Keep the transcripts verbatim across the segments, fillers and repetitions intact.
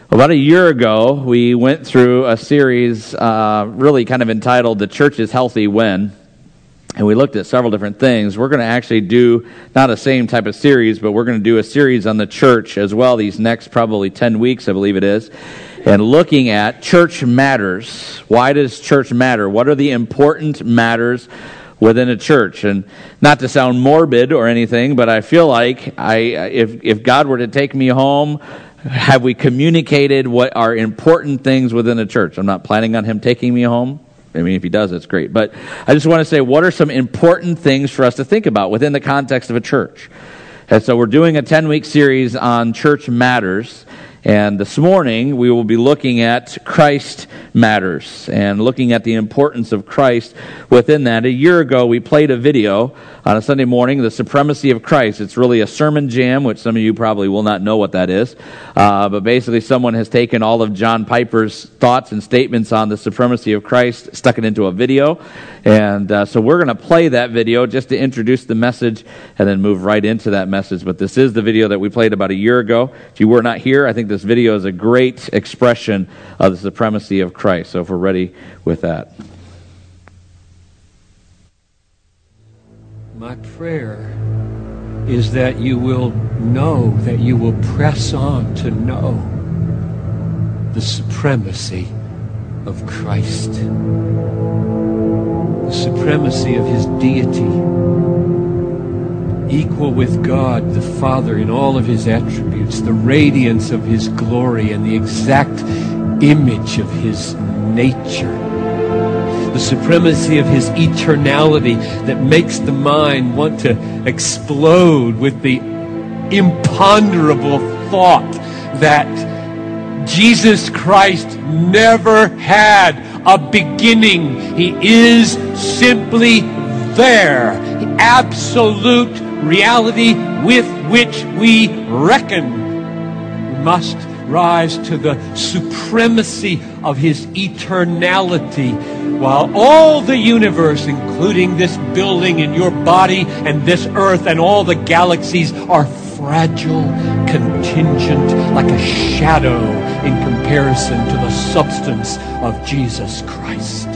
About a year ago, we went through a series uh, really kind of entitled The Church is Healthy When, and we looked at several different things. We're going to actually do not the same type of series, but we're going to do a series on the church as well these next probably ten weeks, I believe it is, and looking at church matters. Why does church matter? What are the important matters within a church? And not to sound morbid or anything, but I feel like I if if God were to take me home, have we communicated what are important things within the church? I'm not planning on him taking me home. I mean, if he does, that's great. But I just want to say, what are some important things for us to think about within the context of a church? And so we're doing a ten-week series on church matters. And this morning, we will be looking at Christ matters and looking at the importance of Christ within that. A year ago, we played a video on a Sunday morning, The Supremacy of Christ. It's really a sermon jam, which some of you probably will not know what that is. Uh, but basically, someone has taken all of John Piper's thoughts and statements on the supremacy of Christ, stuck it into a video. And uh, so we're going to play that video just to introduce the message and then move right into that message. But this is the video that we played about a year ago. If you were not here, I think this video is a great expression of the supremacy of Christ. So if we're ready with that. My prayer is that you will know, that you will press on to know the supremacy of Christ, the supremacy of his deity, equal with God the Father in all of his attributes, the radiance of his glory and the exact image of his nature, the supremacy of his eternality that makes the mind want to explode with the imponderable thought that Jesus Christ never had a beginning. He is simply there. Absolute reality with which we reckon. We must rise to the supremacy of his eternality, while all the universe, including this building and your body and this earth and all the galaxies, are fragile, contingent, like a shadow in comparison to the substance of Jesus Christ.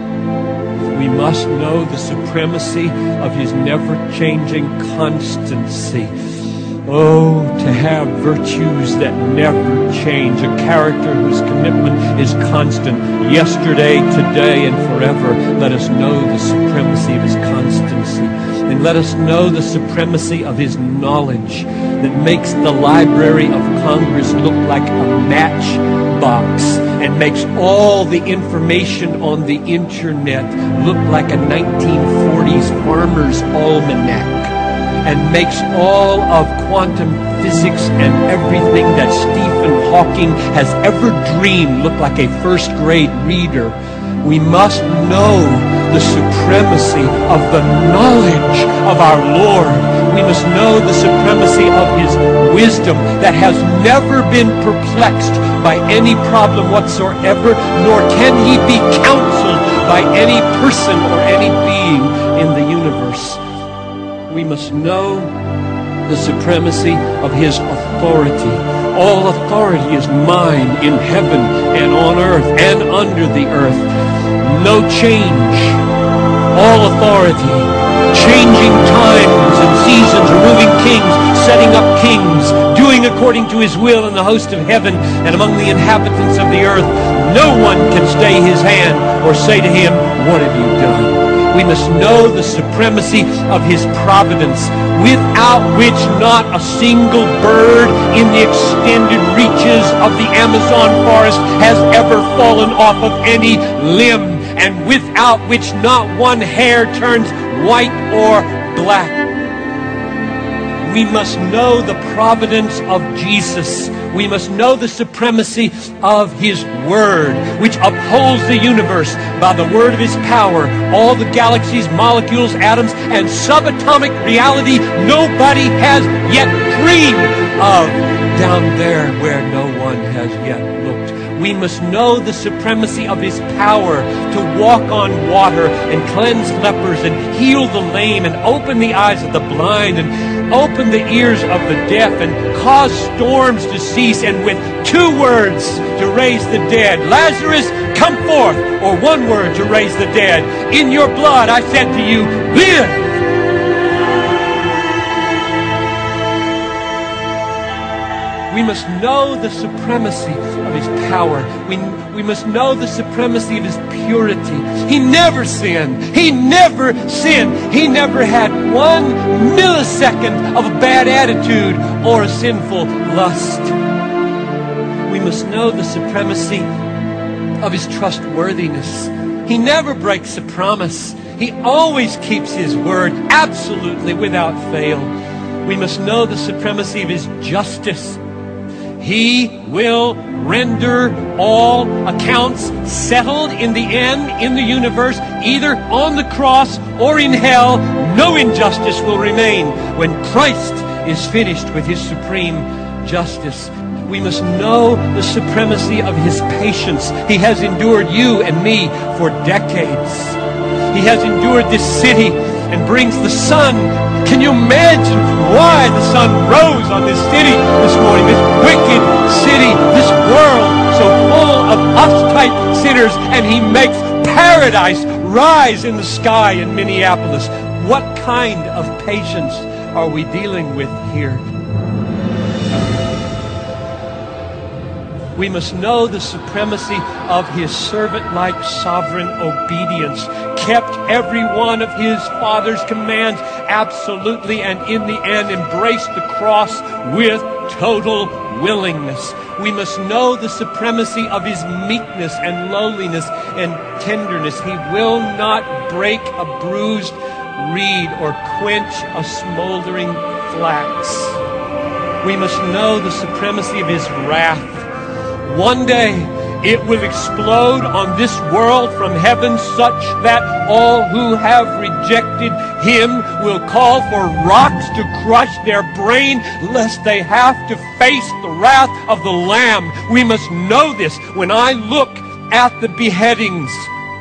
We must know the supremacy of his never-changing constancy. Oh, to have virtues that never change, a character whose commitment is constant, yesterday, today, and forever. Let us know the supremacy of his constancy. And let us know the supremacy of his knowledge that makes the Library of Congress look like a matchbox and makes all the information on the internet look like a nineteen forties farmer's almanac, and makes all of quantum physics and everything that Stephen Hawking has ever dreamed look like a first-grade reader. We must know the supremacy of the knowledge of our Lord. We must know the supremacy of his wisdom that has never been perplexed by any problem whatsoever, nor can he be counseled by any person or any being in the universe. We must know the supremacy of his authority. All authority is mine in heaven and on earth and under the earth. No change. All authority. Changing times and seasons, removing kings, setting up kings, doing according to his will in the host of heaven and among the inhabitants of the earth. No one can stay his hand or say to him, "What have you done?" We must know the supremacy of his providence, without which not a single bird in the extended reaches of the Amazon forest has ever fallen off of any limb, and without which not one hair turns white or black. We must know the providence of Jesus. We must know the supremacy of his word, which upholds the universe by the word of his power. All the galaxies, molecules, atoms, and subatomic reality nobody has yet dreamed of, down there where no one has yet looked. We must know the supremacy of his power to walk on water and cleanse lepers and heal the lame and open the eyes of the blind and open the ears of the deaf and cause storms to cease, and with two words to raise the dead. Lazarus, come forth, or one word to raise the dead. In your blood, I said to you, live. We must know the supremacy of his power. We, we must know the supremacy of his purity. He never sinned. He never sinned. He never had one millisecond of a bad attitude or a sinful lust. We must know the supremacy of his trustworthiness. He never breaks a promise. He always keeps his word absolutely without fail. We must know the supremacy of his justice. He will render all accounts settled in the end in the universe, either on the cross or in hell. No injustice will remain when Christ is finished with his supreme justice. We must know the supremacy of his patience. He has endured you and me for decades. He has endured this city and brings the sun. Can you imagine why the sun rose on this city this morning, this wicked city, this world so full of us-type sinners, and he makes paradise rise in the sky in Minneapolis. What kind of patience are we dealing with here? We must know the supremacy of his servant-like sovereign obedience, kept every one of his Father's commands absolutely, and in the end embraced the cross with total willingness. We must know the supremacy of his meekness and lowliness and tenderness. He will not break a bruised reed or quench a smoldering flax. We must know the supremacy of his wrath. One day it will explode on this world from heaven, such that all who have rejected him will call for rocks to crush their brain, lest they have to face the wrath of the Lamb. We must know this. When I look at the beheadings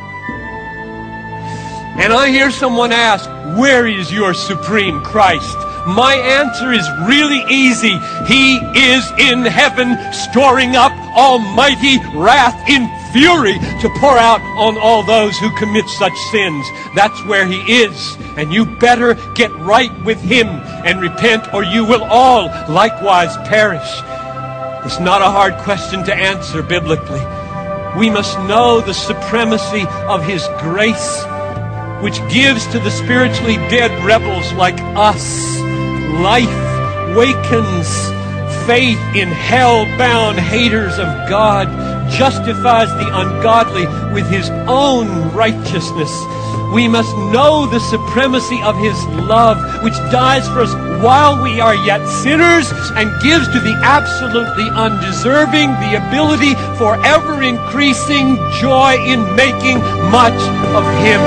and I hear someone ask, "Where is your supreme Christ?" my answer is really easy. He is in heaven, storing up almighty wrath in fury to pour out on all those who commit such sins. That's where he is. And you better get right with him and repent, or you will all likewise perish. It's not a hard question to answer biblically. We must know the supremacy of his grace, which gives to the spiritually dead rebels like us life, wakens faith in hell-bound haters of God, justifies the ungodly with his own righteousness. We must know the supremacy of his love, which dies for us while we are yet sinners and gives to the absolutely undeserving the ability for ever-increasing joy in making much of him.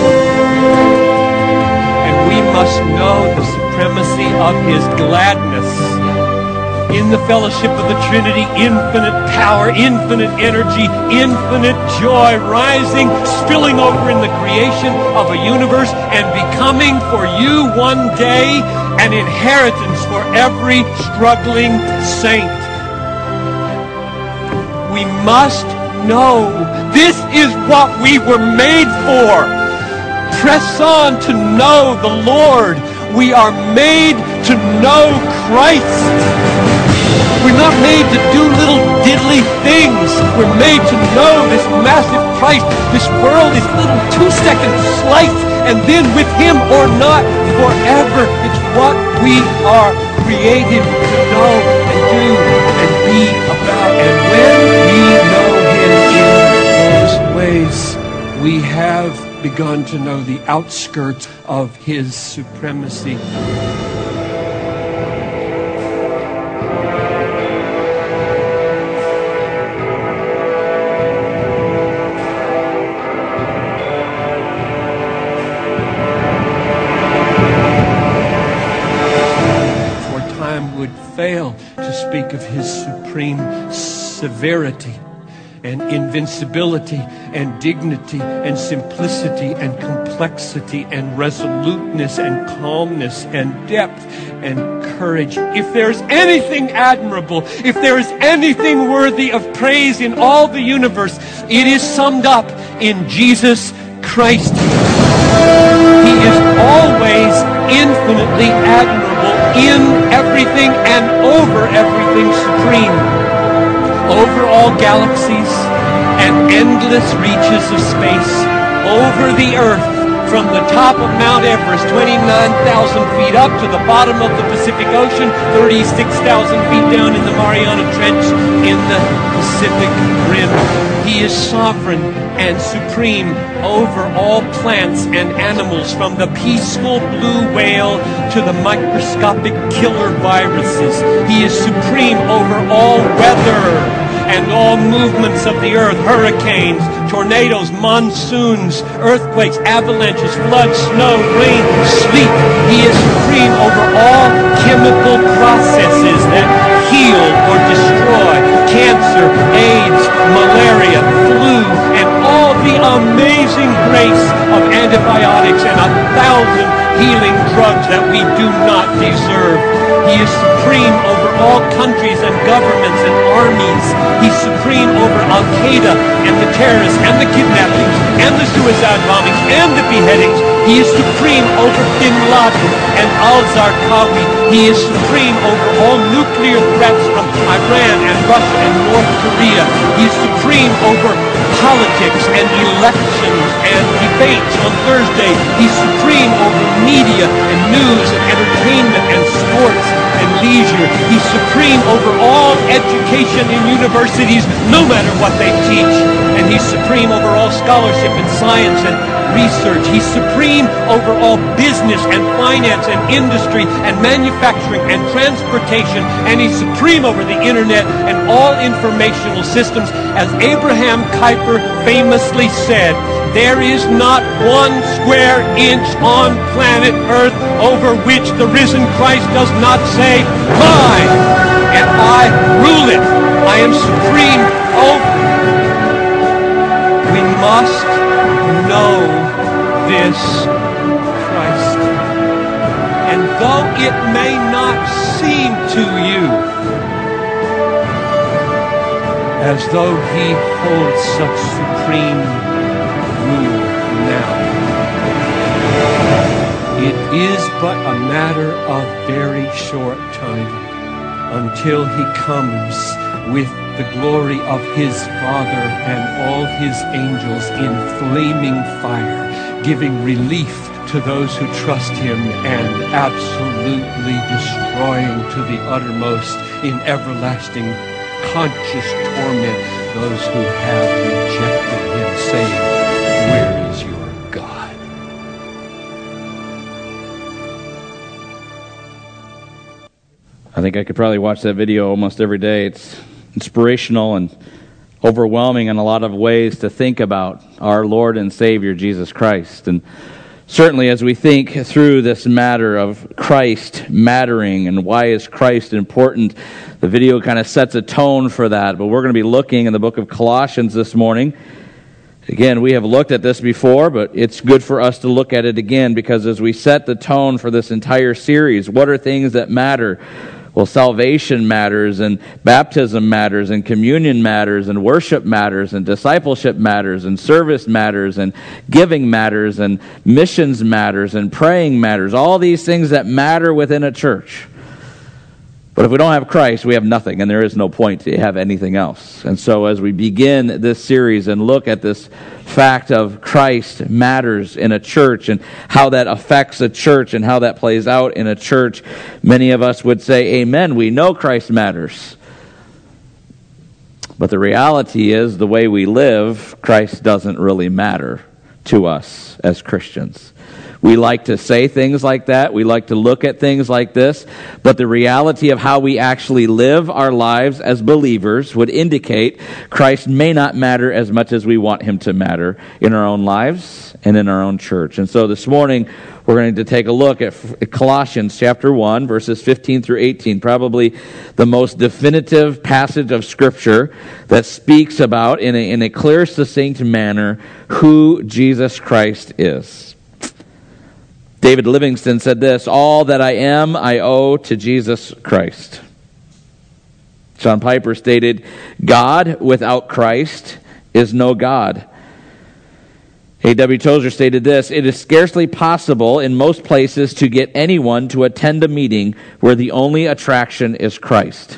And we must know the supremacy of his gladness. In the fellowship of the Trinity, infinite power, infinite energy, infinite joy rising, spilling over in the creation of a universe and becoming for you one day an inheritance for every struggling saint. We must know this is what we were made for. Press on to know the Lord. We are made to know Christ. We're not made to do little diddly things. We're made to know this massive Christ. This world is little two-second slice, and then with him or not, forever. It's what we are created to know and do and be about. And when we know him in those ways, we have begun to know the outskirts of his supremacy. Would fail to speak of his supreme severity. and invincibility and dignity and simplicity and complexity and resoluteness and calmness and depth and courage. If there's anything admirable, if there is anything worthy of praise in all the universe, it is summed up in Jesus Christ. He is always infinitely admirable, in everything and over everything supreme. Over all galaxies and endless reaches of space, over the earth, from the top of Mount Everest, twenty-nine thousand feet up, to the bottom of the Pacific Ocean, thirty-six thousand feet down in the Mariana Trench in the Pacific Rim. He is sovereign and supreme over all plants and animals, from the peaceful blue whale to the microscopic killer viruses. He is supreme over all weather and all movements of the earth, hurricanes, tornadoes, monsoons, earthquakes, avalanches, floods, snow, rain, sleet. He is supreme over all chemical processes that heal or destroy cancer, AIDS, malaria, flu, and all the amazing grace of antibiotics and a thousand healing drugs that we do not deserve. He is supreme over all countries and governments and armies. He's supreme over Al-Qaeda and the terrorists and the kidnappings and the suicide bombings and the beheadings. He is supreme over Bin Laden and al-Zarqawi. He is supreme over all nuclear threats from Iran and Russia and North Korea. He is supreme over politics and elections and debates on Thursday. He's supreme over media and news and entertainment and sports and leisure. He's supreme over all education in universities, no matter what they teach. And he's supreme over all scholarship and science and research. He's supreme over all business and finance and industry and manufacturing and transportation. And he's supreme over the internet and all informational systems. As Abraham Kuyper famously said, there is not one square inch on planet Earth over which the risen Christ does not say, mine, and I rule it. I am supreme over. We must know this Christ. And though it may not seem to you as though he holds such supreme rule now, it is but a matter of very short time until he comes with the glory of his Father and all his angels in flaming fire, giving relief to those who trust him and absolutely destroying to the uttermost in everlasting conscious torment those who have rejected him, saying, where is your God? I think I could probably watch that video almost every day. It's inspirational and overwhelming in a lot of ways to think about our Lord and Savior, Jesus Christ. And certainly as we think through this matter of Christ mattering and why is Christ important, the video kind of sets a tone for that. But we're going to be looking in the book of Colossians this morning. Again, we have looked at this before, but it's good for us to look at it again, because as we set the tone for this entire series, what are things that matter? Well, salvation matters, and baptism matters, and communion matters, and worship matters, and discipleship matters, and service matters, and giving matters, and missions matters, and praying matters. All these things that matter within a church. But if we don't have Christ, we have nothing, and there is no point to have anything else. And so as we begin this series and look at this fact of Christ matters in a church and how that affects a church and how that plays out in a church, many of us would say, amen, we know Christ matters. But the reality is, the way we live, Christ doesn't really matter to us as Christians. We like to say things like that. We like to look at things like this. But the reality of how we actually live our lives as believers would indicate Christ may not matter as much as we want him to matter in our own lives and in our own church. And so this morning, we're going to take a look at Colossians chapter one, verses fifteen through eighteen, probably the most definitive passage of Scripture that speaks about, in a, in a clear, succinct manner, who Jesus Christ is. David Livingston said this, "All that I am, I owe to Jesus Christ." John Piper stated, "God without Christ is no God." A W Tozer stated this, "It is scarcely possible in most places to get anyone to attend a meeting where the only attraction is Christ."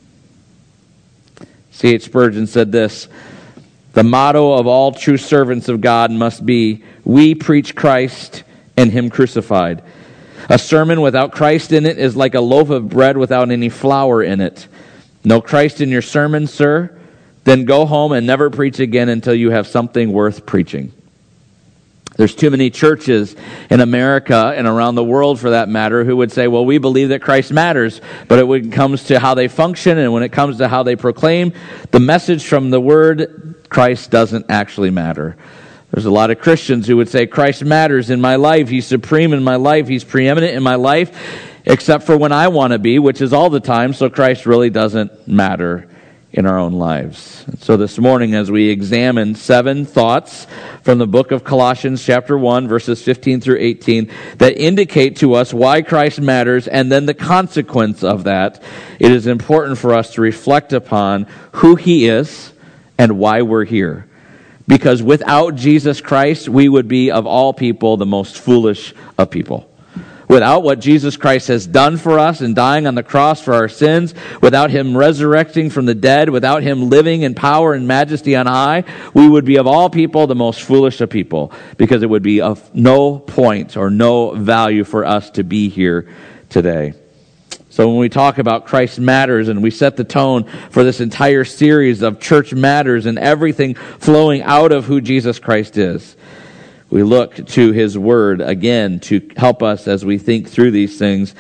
C H Spurgeon said this, "The motto of all true servants of God must be, we preach Christ and him crucified. A sermon without Christ in it is like a loaf of bread without any flour in it. No Christ in your sermon, sir? Then go home and never preach again until you have something worth preaching." There's too many churches in America and around the world, for that matter, who would say, well, we believe that Christ matters, but when it comes to how they function and when it comes to how they proclaim the message from the Word, Christ doesn't actually matter. There's a lot of Christians who would say, Christ matters in my life, he's supreme in my life, he's preeminent in my life, except for when I want to be, which is all the time, so Christ really doesn't matter in our own lives. And so this morning, as we examine seven thoughts from the book of Colossians chapter one, verses fifteen through eighteen, that indicate to us why Christ matters and then the consequence of that, it is important for us to reflect upon who he is and why we're here. Because without Jesus Christ, we would be, of all people, the most foolish of people. Without what Jesus Christ has done for us in dying on the cross for our sins, without him resurrecting from the dead, without him living in power and majesty on high, we would be, of all people, the most foolish of people, because it would be of no point or no value for us to be here today. So when we talk about Christ Matters and we set the tone for this entire series of Church Matters and everything flowing out of who Jesus Christ is, we look to his word again to help us as we think through these things.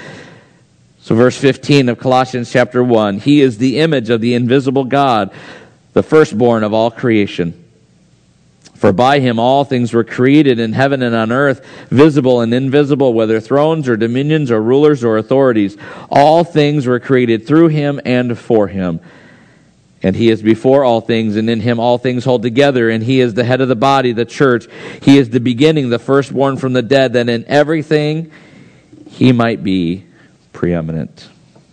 So verse fifteen of Colossians chapter one, he is the image of the invisible God, the firstborn of all creation. For by him all things were created in heaven and on earth, visible and invisible, whether thrones or dominions or rulers or authorities. All things were created through him and for him. And he is before all things, and in him all things hold together, and he is the head of the body, the church. He is the beginning, the firstborn from the dead, that in everything he might be preeminent.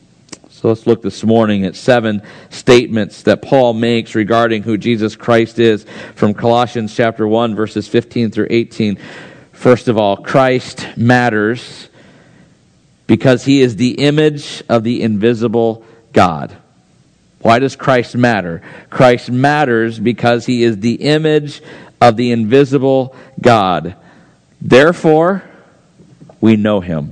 So let's look this morning at seven statements that Paul makes regarding who Jesus Christ is from Colossians chapter one, verses fifteen through eighteen. First of all, Christ matters because he is the image of the invisible God. Why does Christ matter? Christ matters because he is the image of the invisible God. Therefore, we know him.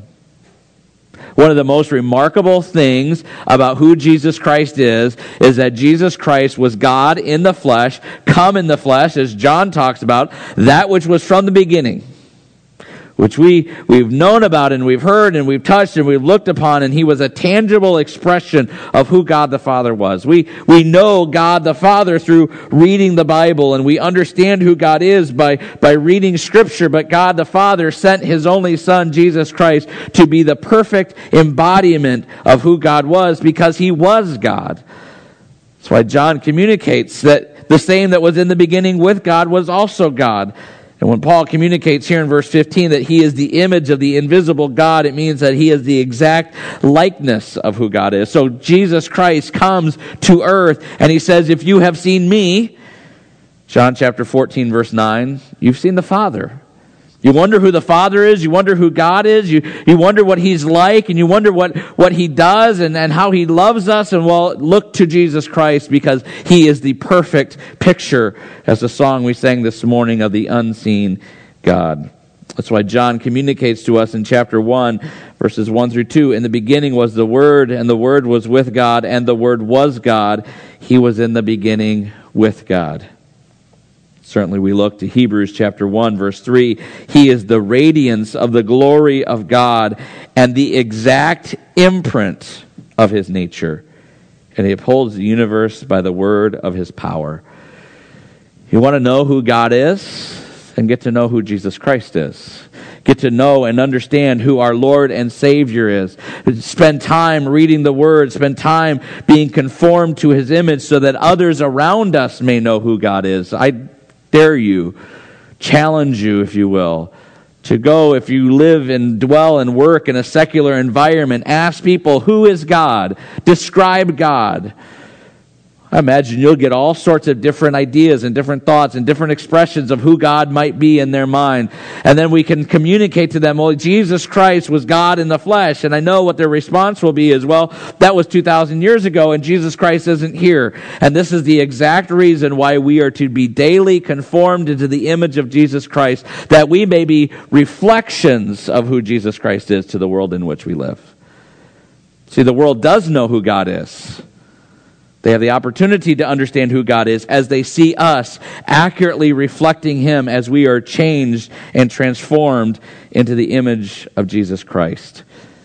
One of the most remarkable things about who Jesus Christ is, is that Jesus Christ was God in the flesh, come in the flesh, as John talks about, that which was from the beginning, which we, we've known about and we've heard and we've touched and we've looked upon, and he was a tangible expression of who God the Father was. We, we know God the Father through reading the Bible, and we understand who God is by, by reading Scripture, but God the Father sent his only Son, Jesus Christ, to be the perfect embodiment of who God was, because he was God. That's why John communicates that the same that was in the beginning with God was also God. And when Paul communicates here in verse fifteen that he is the image of the invisible God, it means that he is the exact likeness of who God is. So Jesus Christ comes to earth and he says, if you have seen me, John chapter fourteen, verse nine, you've seen the Father. You wonder who the Father is, you wonder who God is, you, you wonder what he's like, and you wonder what, what he does and, and how he loves us, and well, look to Jesus Christ, because he is the perfect picture, as the song we sang this morning, of the unseen God. That's why John communicates to us in chapter one, verses one through two, in the beginning was the Word, and the Word was with God, and the Word was God. He was in the beginning with God. Certainly we look to Hebrews chapter one, verse three. He is the radiance of the glory of God and the exact imprint of his nature. And he upholds the universe by the word of his power. You want to know who God is? Then get to know who Jesus Christ is. Get to know and understand who our Lord and Savior is. Spend time reading the Word. Spend time being conformed to his image so that others around us may know who God is. I dare you, challenge you, if you will, to go, if you live and dwell and work in a secular environment, ask people, who is God? Describe God. I imagine you'll get all sorts of different ideas and different thoughts and different expressions of who God might be in their mind. And then we can communicate to them, well, Jesus Christ was God in the flesh. And I know what their response will be is, well, that was two thousand years ago and Jesus Christ isn't here. And this is the exact reason why we are to be daily conformed into the image of Jesus Christ, that we may be reflections of who Jesus Christ is to the world in which we live. See, the world does know who God is. They have the opportunity to understand who God is as they see us accurately reflecting him as we are changed and transformed into the image of Jesus Christ.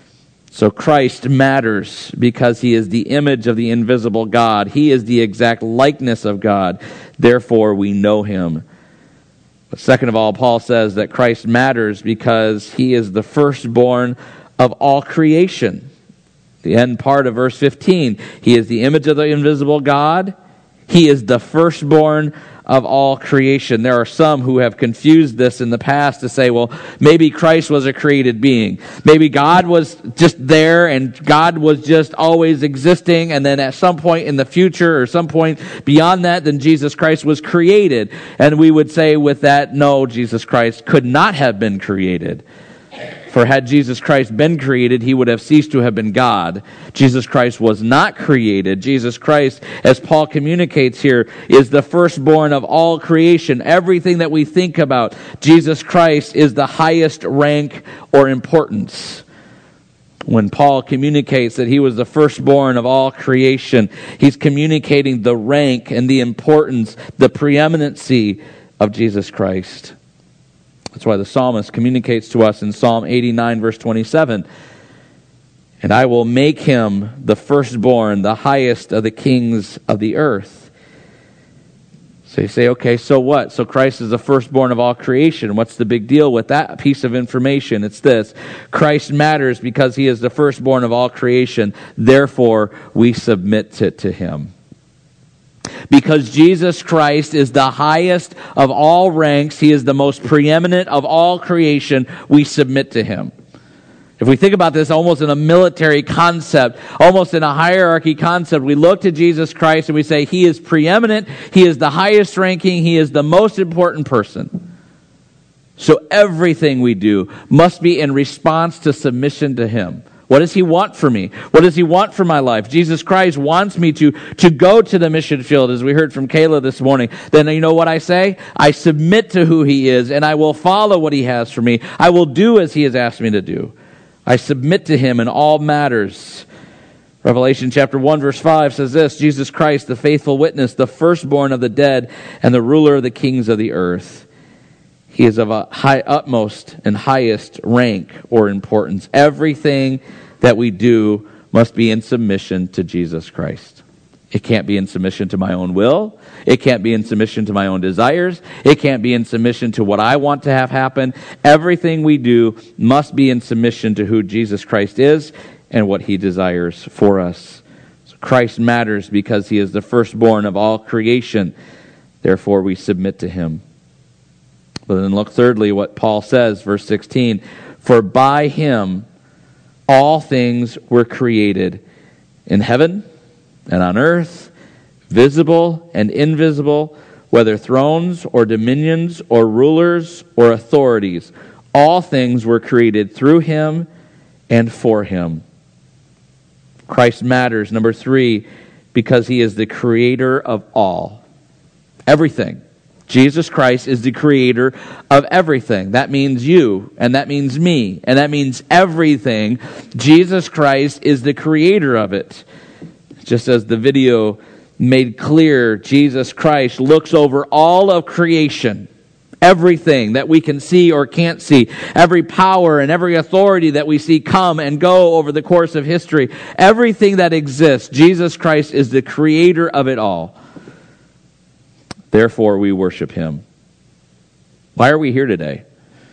So Christ matters because he is the image of the invisible God. He is the exact likeness of God. Therefore, we know him. But second of all, Paul says that Christ matters because he is the firstborn of all creation. The end part of verse fifteen, he is the image of the invisible God. He is the firstborn of all creation. There are some who have confused this in the past to say, well, maybe Christ was a created being. Maybe God was just there and God was just always existing, and then at some point in the future or some point beyond that, then Jesus Christ was created. And we would say with that, no, Jesus Christ could not have been created. For had Jesus Christ been created, he would have ceased to have been God. Jesus Christ was not created. Jesus Christ, as Paul communicates here, is the firstborn of all creation. Everything that we think about, Jesus Christ is the highest rank or importance. When Paul communicates that he was the firstborn of all creation, he's communicating the rank and the importance, the preeminency of Jesus Christ. That's why the psalmist communicates to us in Psalm eighty-nine, verse twenty-seven, and I will make him the firstborn, the highest of the kings of the earth. So you say, okay, so what? So Christ is the firstborn of all creation. What's the big deal with that piece of information? It's this: Christ matters because he is the firstborn of all creation. Therefore, we submit to, to him. Because Jesus Christ is the highest of all ranks, he is the most preeminent of all creation, we submit to him. If we think about this almost in a military concept, almost in a hierarchy concept, we look to Jesus Christ and we say, he is preeminent, he is the highest ranking, he is the most important person. So everything we do must be in response to submission to him. What does he want for me? What does he want for my life? Jesus Christ wants me to, to go to the mission field, as we heard from Kayla this morning. Then you know what I say? I submit to who he is, and I will follow what he has for me. I will do as he has asked me to do. I submit to him in all matters. Revelation chapter one, verse five says this: Jesus Christ, the faithful witness, the firstborn of the dead, and the ruler of the kings of the earth. He is of a high, utmost and highest rank or importance. Everything that we do must be in submission to Jesus Christ. It can't be in submission to my own will. It can't be in submission to my own desires. It can't be in submission to what I want to have happen. Everything we do must be in submission to who Jesus Christ is and what he desires for us. So Christ matters because he is the firstborn of all creation. Therefore, we submit to him. But then look thirdly what Paul says, verse sixteen. For by him all things were created, in heaven and on earth, visible and invisible, whether thrones or dominions or rulers or authorities. All things were created through him and for him. Christ matters, number three, because he is the creator of all. Everything. Jesus Christ is the creator of everything. That means you, and that means me, and that means everything. Jesus Christ is the creator of it. Just as the video made clear, Jesus Christ looks over all of creation. Everything that we can see or can't see, every power and every authority that we see come and go over the course of history, everything that exists, Jesus Christ is the creator of it all. Therefore, we worship him. Why are we here today?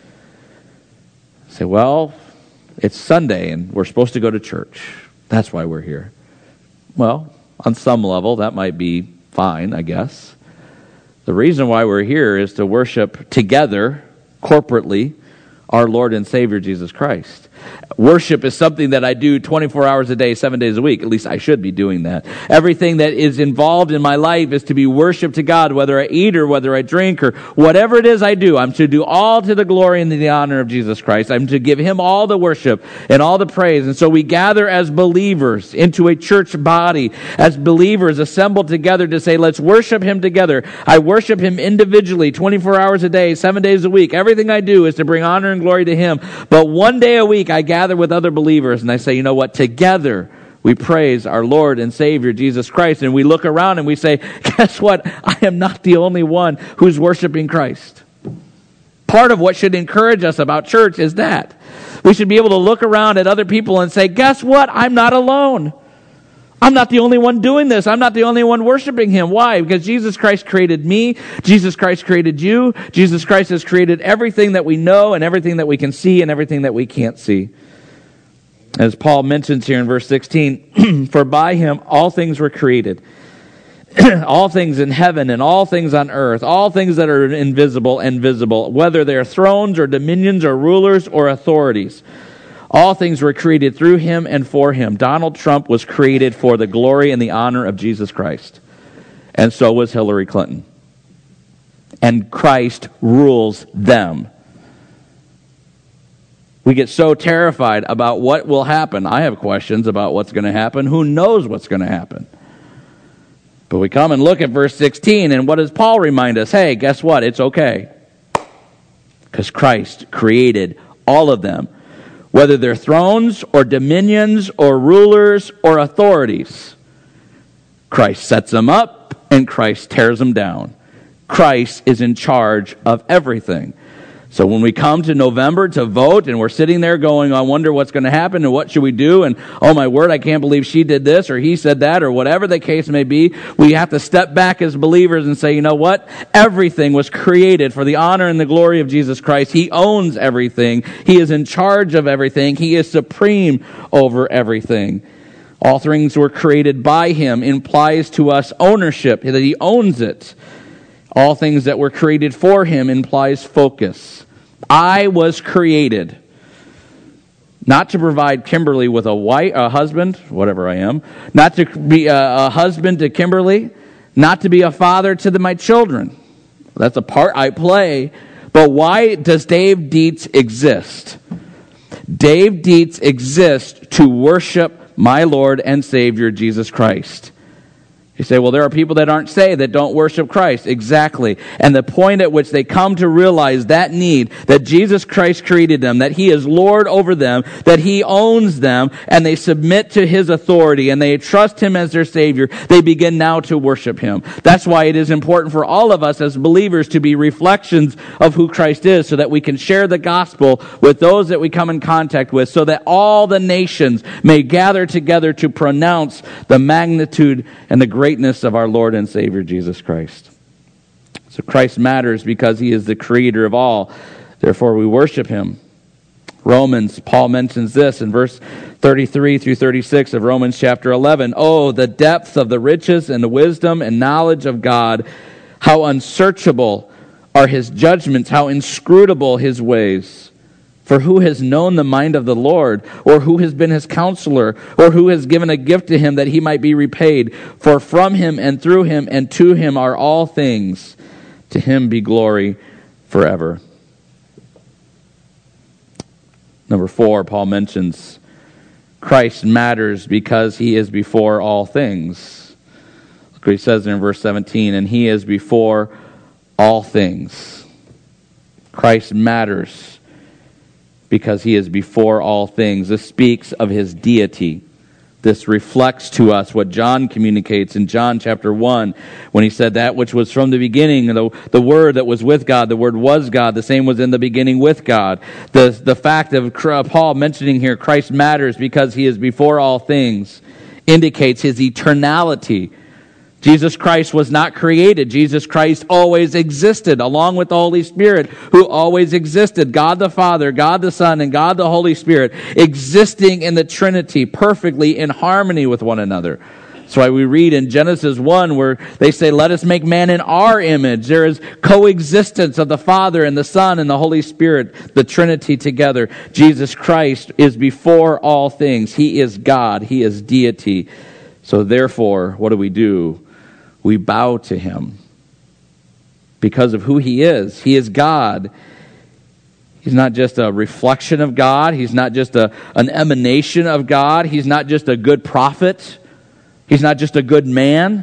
Say, well, it's Sunday and we're supposed to go to church. That's why we're here. Well, on some level, that might be fine, I guess. The reason why we're here is to worship together, corporately, our Lord and Savior, Jesus Christ. Worship is something that I do twenty-four hours a day, seven days a week. At least I should be doing that. Everything that is involved in my life is to be worship to God, whether I eat or whether I drink or whatever it is I do. I'm to do all to the glory and the honor of Jesus Christ. I'm to give him all the worship and all the praise. And so we gather as believers into a church body, as believers assembled together to say, let's worship him together. I worship him individually, twenty-four hours a day, seven days a week. Everything I do is to bring honor and glory to him. But one day a week, I gather with other believers and I say, you know what? Together we praise our Lord and Savior Jesus Christ. And we look around and we say, guess what? I am not the only one who's worshiping Christ. Part of what should encourage us about church is that. We should be able to look around at other people and say, guess what? I'm not alone. I'm not the only one doing this. I'm not the only one worshiping him. Why? Because Jesus Christ created me. Jesus Christ created you. Jesus Christ has created everything that we know and everything that we can see and everything that we can't see. As Paul mentions here in verse sixteen, for by him all things were created. All things in heaven and all things on earth, all things that are invisible and visible, whether they are thrones or dominions or rulers or authorities. All things were created through him and for him. Donald Trump was created for the glory and the honor of Jesus Christ. And so was Hillary Clinton. And Christ rules them. We get so terrified about what will happen. I have questions about what's going to happen. Who knows what's going to happen? But we come and look at verse sixteen, and what does Paul remind us? Hey, guess what? It's okay. Because Christ created all of them. Whether they're thrones or dominions or rulers or authorities. Christ sets them up and Christ tears them down. Christ is in charge of everything. So when we come to November to vote and we're sitting there going, I wonder what's going to happen and what should we do? And oh my word, I can't believe she did this or he said that or whatever the case may be. We have to step back as believers and say, you know what? Everything was created for the honor and the glory of Jesus Christ. He owns everything. He is in charge of everything. He is supreme over everything. All things were created by him implies to us ownership, that he owns it. All things that were created for him implies focus. I was created not to provide Kimberly with a wife, a husband, whatever I am, not to be a, a husband to Kimberly, not to be a father to the, my children. That's a part I play. But why does Dave Dietz exist? Dave Dietz exists to worship my Lord and Savior, Jesus Christ. You say, well, there are people that aren't saved that don't worship Christ. Exactly. And the point at which they come to realize that need, that Jesus Christ created them, that he is Lord over them, that he owns them, and they submit to his authority, and they trust him as their Savior, they begin now to worship him. That's why it is important for all of us as believers to be reflections of who Christ is, so that we can share the gospel with those that we come in contact with, so that all the nations may gather together to pronounce the magnitude and the greatness greatness of our Lord and Savior Jesus Christ. So Christ matters because he is the creator of all. Therefore we worship him. Romans, Paul mentions this in verse thirty-three through thirty-six of Romans chapter eleven. Oh, the depth of the riches and the wisdom and knowledge of God. How unsearchable are his judgments, how inscrutable his ways. For who has known the mind of the Lord, or who has been his counselor, or who has given a gift to him that he might be repaid? For from him and through him and to him are all things. To him be glory forever. Number four, Paul mentions Christ matters because he is before all things. Look what he says in verse seventeen, and he is before all things. Christ matters because he is before all things. This speaks of his deity. This reflects to us what John communicates in John chapter one when he said that which was from the beginning, the, the Word that was with God, the Word was God, the same was in the beginning with God. The, the fact of Paul mentioning here Christ matters because he is before all things indicates his eternality. Jesus Christ was not created. Jesus Christ always existed, along with the Holy Spirit, who always existed. God the Father, God the Son, and God the Holy Spirit existing in the Trinity perfectly in harmony with one another. That's why we read in Genesis one where they say, let us make man in our image. There is coexistence of the Father and the Son and the Holy Spirit, the Trinity together. Jesus Christ is before all things. He is God. He is deity. So therefore, what do we do? We bow to him because of who he is. He is God. He's not just a reflection of God. He's not just a, an emanation of God. He's not just a good prophet. He's not just a good man.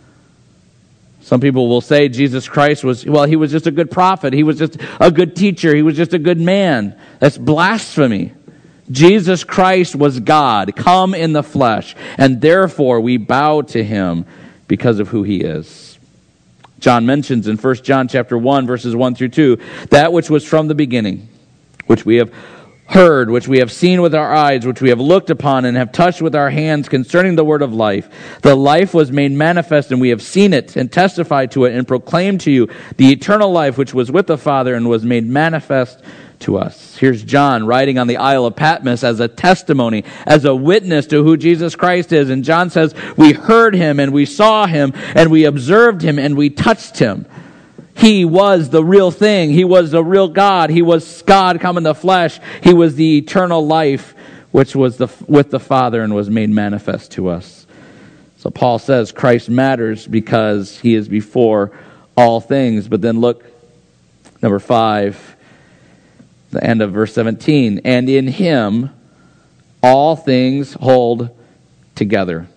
Some people will say Jesus Christ was, well, he was just a good prophet. He was just a good teacher. He was just a good man. That's blasphemy. Jesus Christ was God, come in the flesh, and therefore we bow to him because of who he is. John mentions in First John chapter one, verses one through two, that which was from the beginning, which we have heard, which we have seen with our eyes, which we have looked upon and have touched with our hands concerning the word of life. The life was made manifest, and we have seen it and testified to it and proclaimed to you the eternal life which was with the Father and was made manifest to us. Here's John writing on the Isle of Patmos as a testimony, as a witness to who Jesus Christ is. And John says, we heard him and we saw him and we observed him and we touched him. He was the real thing. He was the real God. He was God come in the flesh. He was the eternal life which was the, with the Father and was made manifest to us. So Paul says Christ matters because he is before all things. But then look, number five, the end of verse seventeen. And in him all things hold together.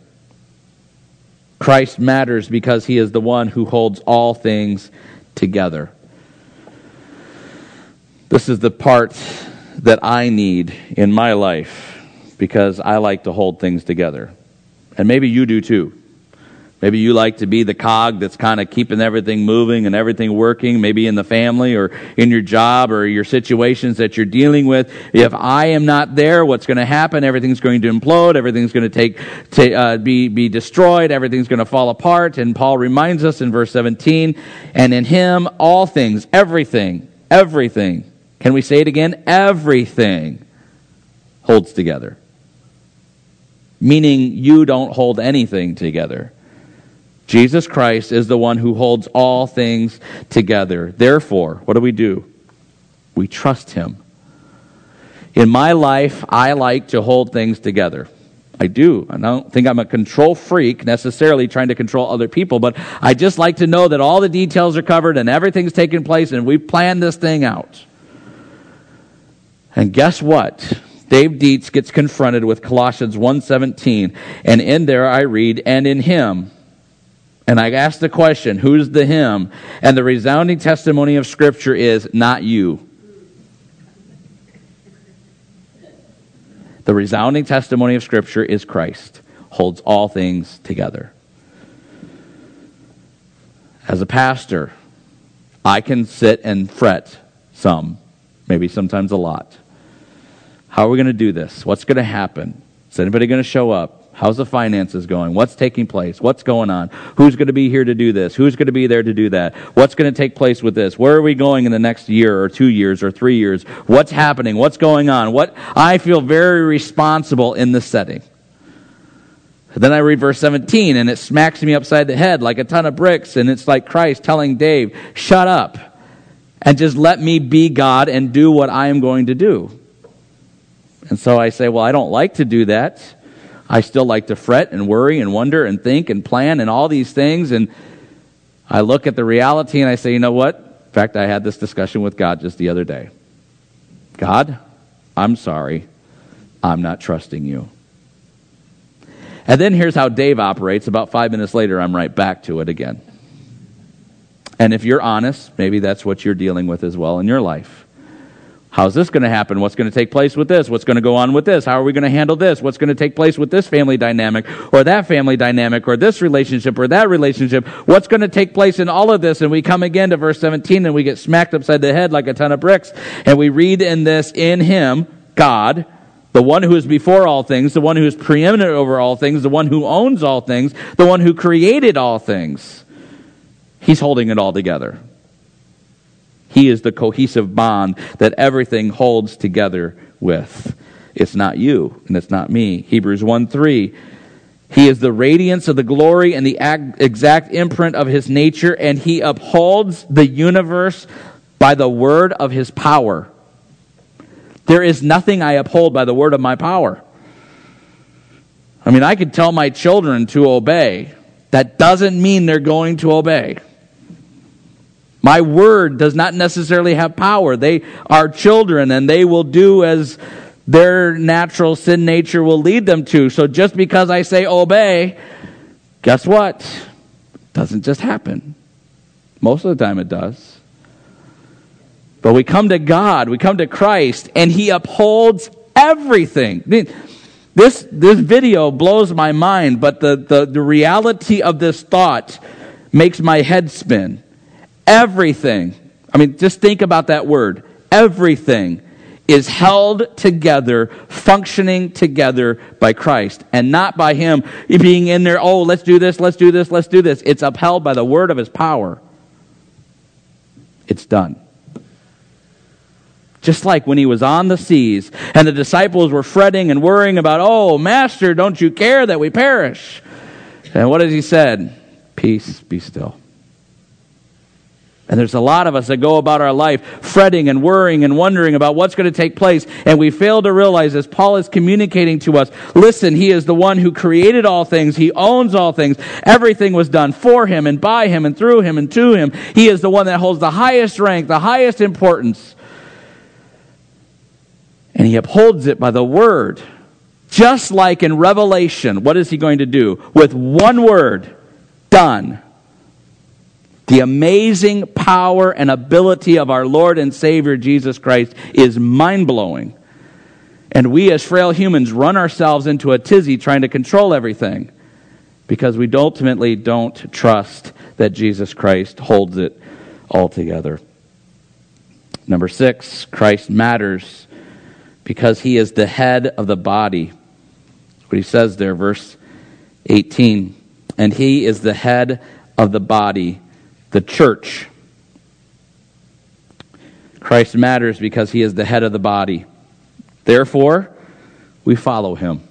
Christ matters because he is the one who holds all things together. This is the part that I need in my life because I like to hold things together. And maybe you do too. Maybe you like to be the cog that's kind of keeping everything moving and everything working, maybe in the family or in your job or your situations that you're dealing with. If I am not there, what's going to happen? Everything's going to implode. Everything's going to take, take uh, be, be destroyed. Everything's going to fall apart. And Paul reminds us in verse seventeen, and in him all things, everything, everything, can we say it again? Everything holds together. Meaning you don't hold anything together. Jesus Christ is the one who holds all things together. Therefore, what do we do? We trust him. In my life, I like to hold things together. I do. I don't think I'm a control freak necessarily trying to control other people, but I just like to know that all the details are covered and everything's taking place and we've planned this thing out. And guess what? Dave Dietz gets confronted with Colossians one seventeen, and in there I read, and in him. And I ask the question, who's the him? And the resounding testimony of Scripture is, not you. The resounding testimony of Scripture is Christ holds all things together. As a pastor, I can sit and fret some, maybe sometimes a lot. How are we going to do this? What's going to happen? Is anybody going to show up? How's the finances going? What's taking place? What's going on? Who's going to be here to do this? Who's going to be there to do that? What's going to take place with this? Where are we going in the next year or two years or three years? What's happening? What's going on? What I feel very responsible in this setting. Then I read verse seventeen, and it smacks me upside the head like a ton of bricks, and it's like Christ telling Dave, shut up, and just let me be God and do what I am going to do. And so I say, well, I don't like to do that. I still like to fret and worry and wonder and think and plan and all these things. And I look at the reality and I say, you know what? In fact, I had this discussion with God just the other day. God, I'm sorry. I'm not trusting you. And then here's how Dave operates. About five minutes later, I'm right back to it again. And if you're honest, maybe that's what you're dealing with as well in your life. How's this going to happen? What's going to take place with this? What's going to go on with this? How are we going to handle this? What's going to take place with this family dynamic or that family dynamic or this relationship or that relationship? What's going to take place in all of this? And we come again to verse seventeen and we get smacked upside the head like a ton of bricks. And we read in this, in him, God, the one who is before all things, the one who is preeminent over all things, the one who owns all things, the one who created all things. He's holding it all together. He is the cohesive bond that everything holds together with. It's not you, and it's not me. Hebrews one three. He is the radiance of the glory and the exact imprint of his nature, and he upholds the universe by the word of his power. There is nothing I uphold by the word of my power. I mean, I could tell my children to obey. That doesn't mean they're going to obey. My word does not necessarily have power. They are children, and they will do as their natural sin nature will lead them to. So just because I say obey, guess what? It doesn't just happen. Most of the time it does. But we come to God, we come to Christ, and he upholds everything. This, this video blows my mind, but the, the, the reality of this thought makes my head spin. Everything, I mean, just think about that word. Everything is held together, functioning together by Christ, and not by him being in there, oh, let's do this, let's do this, let's do this. It's upheld by the word of his power. It's done. Just like when he was on the seas, and the disciples were fretting and worrying about, oh, Master, don't you care that we perish? And what has he said? Peace, be still. And there's a lot of us that go about our life fretting and worrying and wondering about what's going to take place. And we fail to realize, as Paul is communicating to us, listen, he is the one who created all things. He owns all things. Everything was done for him and by him and through him and to him. He is the one that holds the highest rank, the highest importance. And he upholds it by the word. Just like in Revelation, what is he going to do? With one word, done. The amazing power and ability of our Lord and Savior Jesus Christ is mind-blowing. And we as frail humans run ourselves into a tizzy trying to control everything because we ultimately don't trust that Jesus Christ holds it all together. Number six, Christ matters because he is the head of the body. That's what he says there, verse eighteen. And he is the head of the body, the church. Christ matters because he is the head of the body. Therefore, we follow him.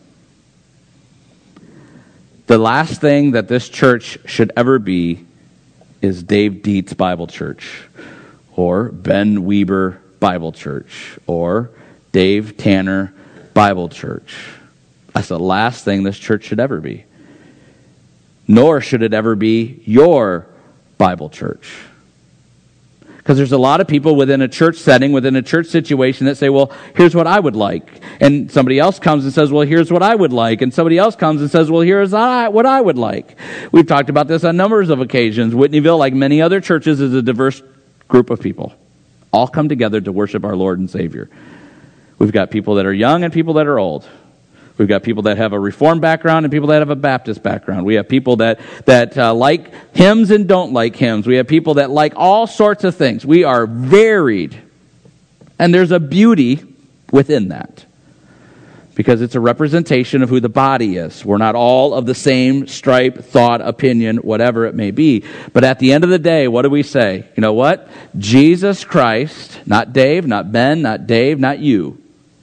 The last thing that this church should ever be is Dave Dietz Bible Church, or Ben Weber Bible Church, or Dave Tanner Bible Church. That's the last thing this church should ever be. Nor should it ever be your Bible church. Because there's a lot of people within a church setting, within a church situation that say, well, here's what I would like. And somebody else comes and says, well, here's what I would like. And somebody else comes and says, well, here's what I would like. We've talked about this on numbers of occasions. Whitneyville, like many other churches, is a diverse group of people. All come together to worship our Lord and Savior. We've got people that are young and people that are old. We've got people that have a Reformed background and people that have a Baptist background. We have people that, that uh, like hymns and don't like hymns. We have people that like all sorts of things. We are varied. And there's a beauty within that. Because it's a representation of who the body is. We're not all of the same stripe, thought, opinion, whatever it may be. But at the end of the day, what do we say? You know what? Jesus Christ, not Dave, not Ben, not Dave, not you.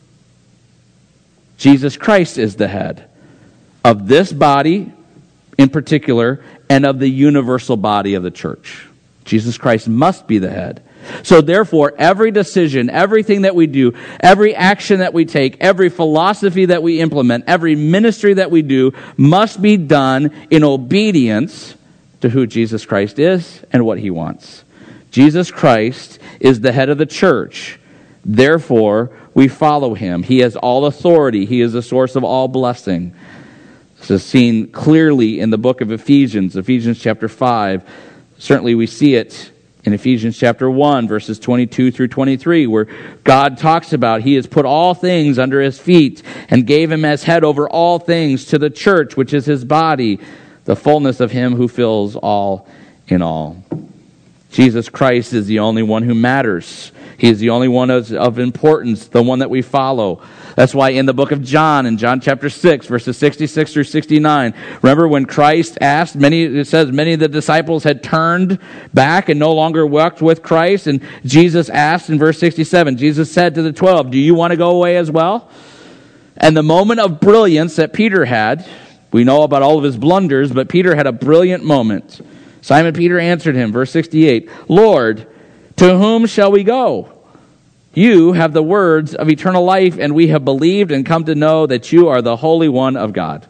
Jesus Christ is the head of this body in particular and of the universal body of the church. Jesus Christ must be the head. So therefore, every decision, everything that we do, every action that we take, every philosophy that we implement, every ministry that we do must be done in obedience to who Jesus Christ is and what he wants. Jesus Christ is the head of the church. Therefore, we follow him. He has all authority. He is the source of all blessing. This is seen clearly in the book of Ephesians, Ephesians chapter five. Certainly we see it In Ephesians chapter one, verses twenty-two through twenty-three, where God talks about he has put all things under his feet and gave him as head over all things to the church, which is his body, the fullness of him who fills all in all. Jesus Christ is the only one who matters. He is the only one of, of importance, the one that we follow. That's why in the book of John, in John chapter six, verses sixty-six through sixty-nine, remember when Christ asked, many it says many of the disciples had turned back and no longer walked with Christ, and Jesus asked in verse sixty-seven, Jesus said to the twelve, do you want to go away as well? And the moment of brilliance that Peter had, we know about all of his blunders, but Peter had a brilliant moment. Simon Peter answered him, verse sixty-eight, Lord, to whom shall we go? You have the words of eternal life, and we have believed and come to know that you are the Holy One of God.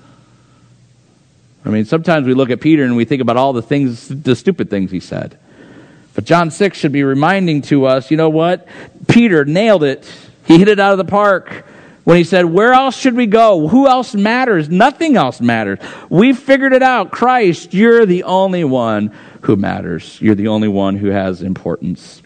I mean, sometimes we look at Peter and we think about all the things, the stupid things he said. But John six should be reminding to us, you know what? Peter nailed it. He hit it out of the park when he said, where else should we go? Who else matters? Nothing else matters. We figured it out. Christ, you're the only one who matters. You're the only one who has importance.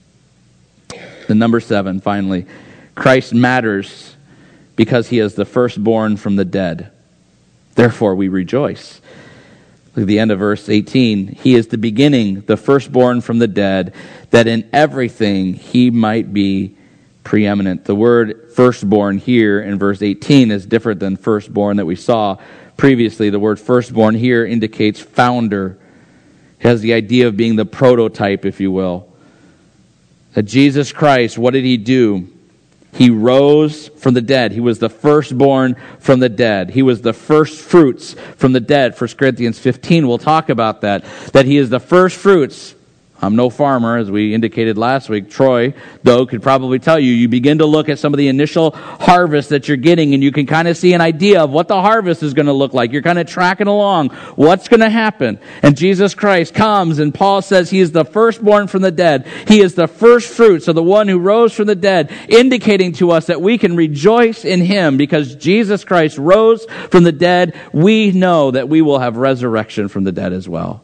And number seven, finally, Christ matters because he is the firstborn from the dead. Therefore, we rejoice. Look at the end of verse eighteen. He is the beginning, the firstborn from the dead, that in everything he might be preeminent. The word firstborn here in verse eighteen is different than firstborn that we saw previously. The word firstborn here indicates founder. It has the idea of being the prototype, if you will. That Jesus Christ, what did he do? He rose from the dead. He was the firstborn from the dead. He was the first fruits from the dead. First Corinthians fifteen will talk about that. That he is the first fruits. I'm no farmer, as we indicated last week. Troy, though, could probably tell you, you begin to look at some of the initial harvest that you're getting, and you can kind of see an idea of what the harvest is going to look like. You're kind of tracking along. What's going to happen? And Jesus Christ comes, and Paul says he is the firstborn from the dead. He is the first fruits of the one who rose from the dead, indicating to us that we can rejoice in him because Jesus Christ rose from the dead. We know that we will have resurrection from the dead as well.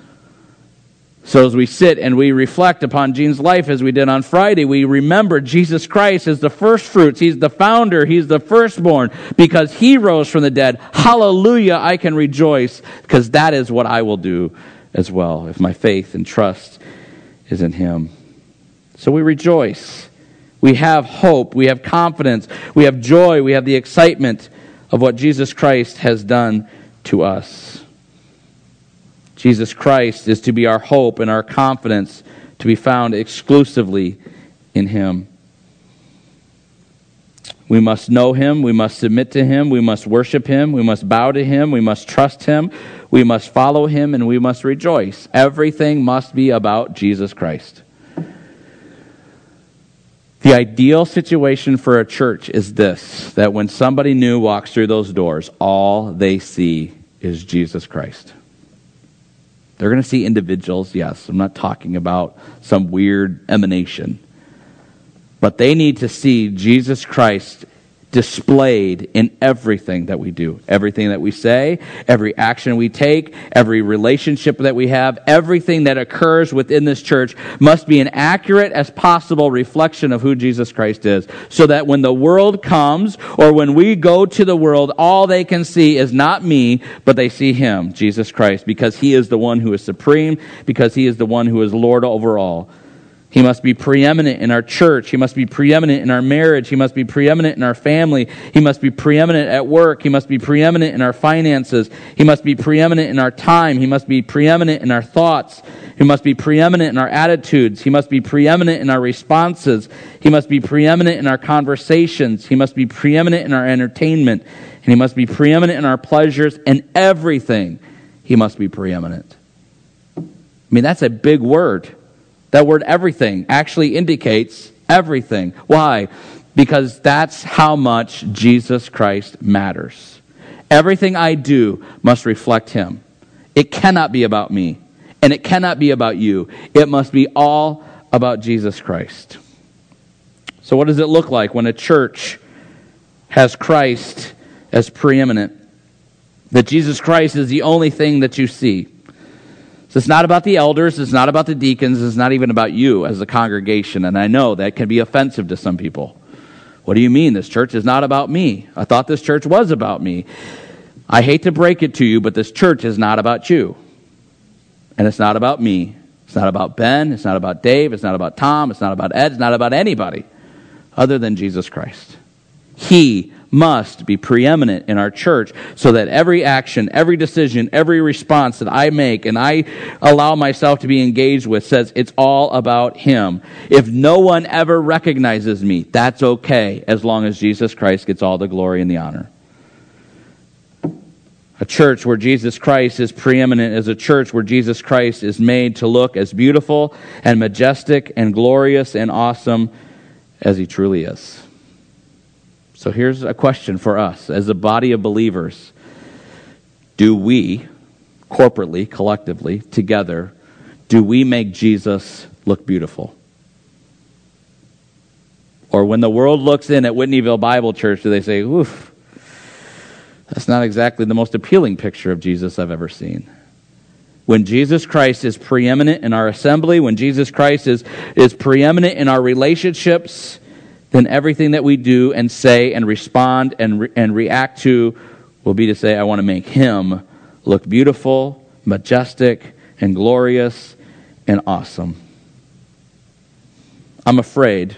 So as we sit and we reflect upon Gene's life as we did on Friday, we remember Jesus Christ is the first fruits. He's the founder. He's the firstborn because he rose from the dead. Hallelujah, I can rejoice because that is what I will do as well if my faith and trust is in him. So we rejoice. We have hope. We have confidence. We have joy. We have the excitement of what Jesus Christ has done to us. Jesus Christ is to be our hope and our confidence to be found exclusively in him. We must know him. We must submit to him. We must worship him. We must bow to him. We must trust him. We must follow him, and we must rejoice. Everything must be about Jesus Christ. The ideal situation for a church is this, that when somebody new walks through those doors, all they see is Jesus Christ. They're going to see individuals, yes. I'm not talking about some weird emanation. But they need to see Jesus Christ displayed in everything that we do. Everything that we say, every action we take, every relationship that we have, everything that occurs within this church must be an accurate as possible reflection of who Jesus Christ is. So that when the world comes, or when we go to the world, all they can see is not me, but they see him, Jesus Christ, because he is the one who is supreme, because he is the one who is Lord over all. He must be preeminent in our church. He must be preeminent in our marriage. He must be preeminent in our family. He must be preeminent at work. He must be preeminent in our finances. He must be preeminent in our time. He must be preeminent in our thoughts. He must be preeminent in our attitudes. He must be preeminent in our responses. He must be preeminent in our conversations. He must be preeminent in our entertainment. And he must be preeminent in our pleasures and everything. He must be preeminent. I mean, that's a big word. That word everything actually indicates everything. Why? Because that's how much Jesus Christ matters. Everything I do must reflect him. It cannot be about me, and it cannot be about you. It must be all about Jesus Christ. So what does it look like when a church has Christ as preeminent? That Jesus Christ is the only thing that you see. So it's not about the elders, it's not about the deacons, it's not even about you as a congregation. And I know that can be offensive to some people. What do you mean? This church is not about me. I thought this church was about me. I hate to break it to you, but this church is not about you. And it's not about me. It's not about Ben. It's not about Dave. It's not about Tom. It's not about Ed. It's not about anybody other than Jesus Christ. He must be preeminent in our church so that every action, every decision, every response that I make and I allow myself to be engaged with says it's all about him. If no one ever recognizes me, that's okay as long as Jesus Christ gets all the glory and the honor. A church where Jesus Christ is preeminent is a church where Jesus Christ is made to look as beautiful and majestic and glorious and awesome as he truly is. So here's a question for us as a body of believers. Do we, corporately, collectively, together, do we make Jesus look beautiful? Or when the world looks in at Whitneyville Bible Church, do they say, oof, that's not exactly the most appealing picture of Jesus I've ever seen? When Jesus Christ is preeminent in our assembly, when Jesus Christ is, is preeminent in our relationships, then everything that we do and say and respond and, re- and react to will be to say, I want to make him look beautiful, majestic, and glorious, and awesome. I'm afraid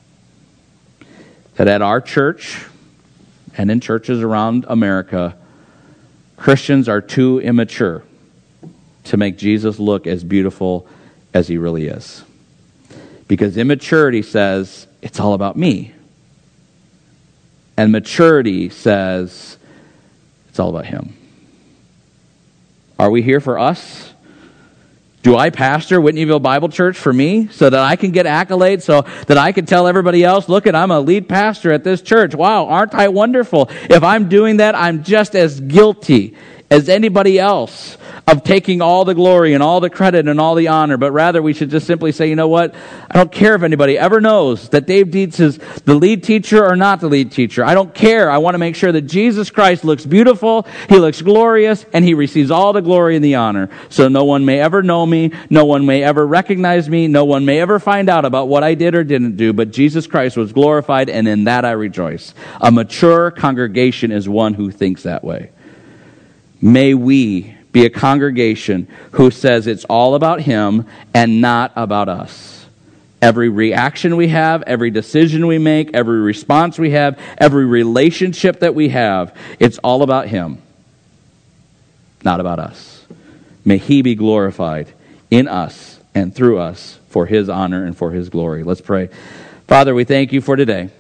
that at our church and in churches around America, Christians are too immature to make Jesus look as beautiful as he really is. Because immaturity says, it's all about me. And maturity says, it's all about him. Are we here for us? Do I pastor Whitneyville Bible Church for me so that I can get accolades, so that I can tell everybody else, look, I'm a lead pastor at this church. Wow, aren't I wonderful? If I'm doing that, I'm just as guilty as anybody else of taking all the glory and all the credit and all the honor, but rather we should just simply say, you know what? I don't care if anybody ever knows that Dave Dietz is the lead teacher or not the lead teacher. I don't care. I want to make sure that Jesus Christ looks beautiful, he looks glorious, and he receives all the glory and the honor. So no one may ever know me, no one may ever recognize me, no one may ever find out about what I did or didn't do, but Jesus Christ was glorified, and in that I rejoice. A mature congregation is one who thinks that way. May we be a congregation who says it's all about him and not about us. Every reaction we have, every decision we make, every response we have, every relationship that we have, it's all about him, not about us. May he be glorified in us and through us for his honor and for his glory. Let's pray. Father, we thank you for today.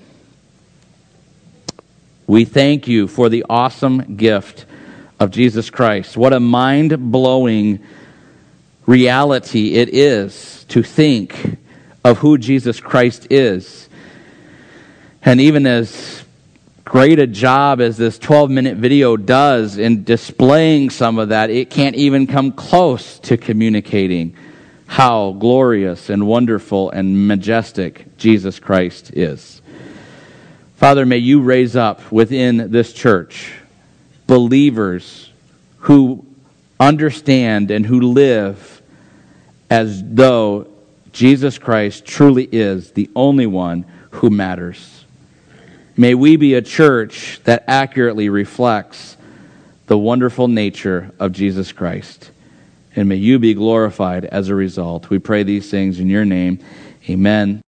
We thank you for the awesome gift of Jesus Christ. What a mind-blowing reality it is to think of who Jesus Christ is. And even as great a job as this twelve-minute video does in displaying some of that, it can't even come close to communicating how glorious and wonderful and majestic Jesus Christ is. Father, may you raise up within this church believers who understand and who live as though Jesus Christ truly is the only one who matters. May we be a church that accurately reflects the wonderful nature of Jesus Christ. And may you be glorified as a result. We pray these things in your name. Amen.